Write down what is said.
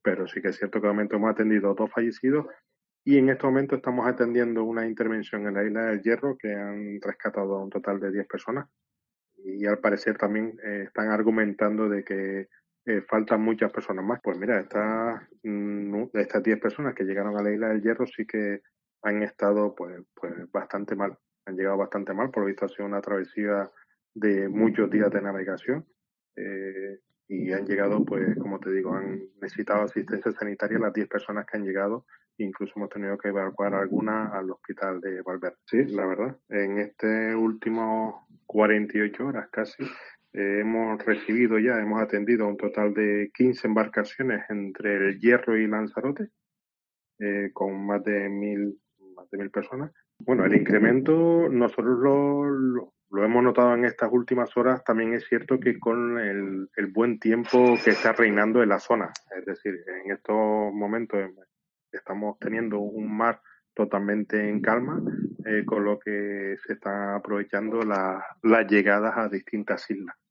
pero sí que es cierto que de momento hemos atendido 2 fallecidos y en este momento estamos atendiendo una intervención en la isla del Hierro que han rescatado a un total de 10 personas y al parecer también están argumentando de que faltan muchas personas más. Pues mira, estas 10 personas que llegaron a la isla del Hierro sí que han estado pues bastante mal, han llegado bastante mal, por lo visto ha sido una travesía de muchos días de navegación eh, y han llegado, pues como te digo, han necesitado asistencia sanitaria las 10 personas que han llegado, incluso hemos tenido que evacuar algunas al hospital de Valverde. Sí, la verdad, en este último 48 horas casi hemos atendido a un total de 15 embarcaciones entre el Hierro y Lanzarote, con más de 1.000 personas. Bueno, el incremento nosotros lo hemos notado en estas últimas horas. También es cierto que con el buen tiempo que está reinando en la zona, es decir, en estos momentos estamos teniendo un mar totalmente en calma, con lo que se están aprovechando las llegadas a distintas islas.